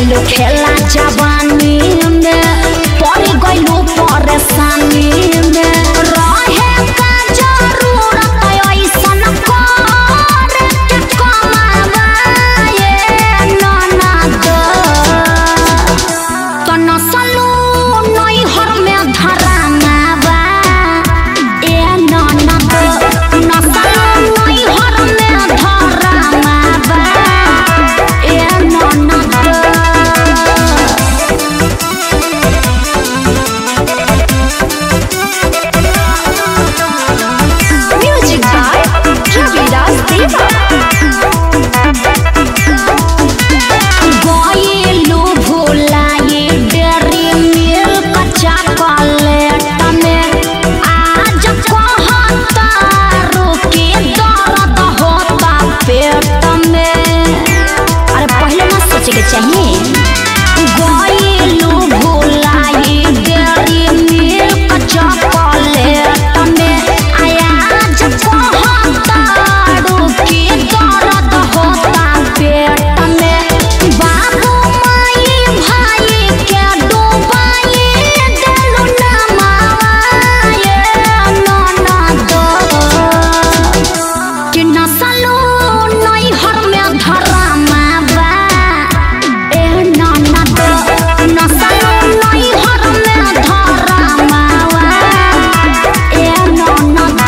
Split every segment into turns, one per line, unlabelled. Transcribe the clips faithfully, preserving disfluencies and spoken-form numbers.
गइलो खेला जवानी में पड़ गइलो परेशानी में रहे का जरूरत ऐसन कर के कमावा ये ननद तो नसलू नई हर में धरामावा ए ननद नसलू नई हर में धरामावा ए ननद म्यूजिक बाय रविदास देवा गइलो भुलाए डेरी मिल्क चॉकलेट में आज कहता रुके दर्द होता पेट में अरे पहले ना सोचे के चाहिए गइलो भुलाए डेरी मिल्क चॉकलेट में आज कहता रुके दर्द होता पेट में बाबू माई भाई के डूबाई देलू ना मावाए ननद कि नसलू नई हर में धरामावा ए ननद नसलू नई हर में धरामावा ए ननद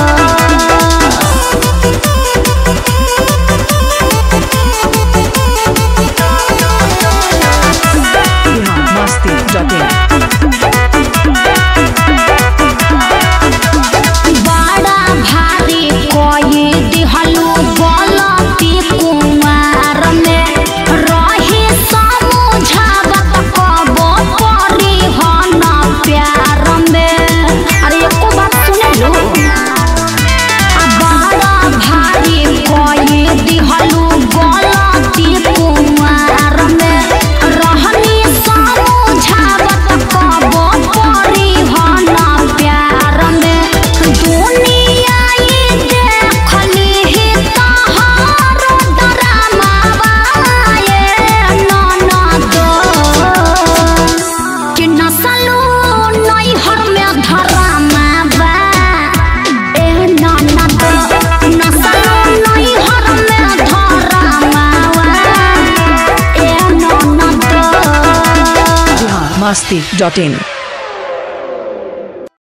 मस्ती डॉट इन
बड़ा भारी कोई दिहलू गलती कुमार में रही समझावत कबो परी हन प्यार में अरे एको बात सुने लो बड़ा भारी कोई दिहलू गलती कुमार में रहनी समझावत कबो परी हन प्यार में दुनिया ई देखली ही तहार डरामावा ये ननद कि नसलू नई हर में धरामावा ए ननद नसलू नई हर में धरामावा ए ननद
मस्ती डॉट इन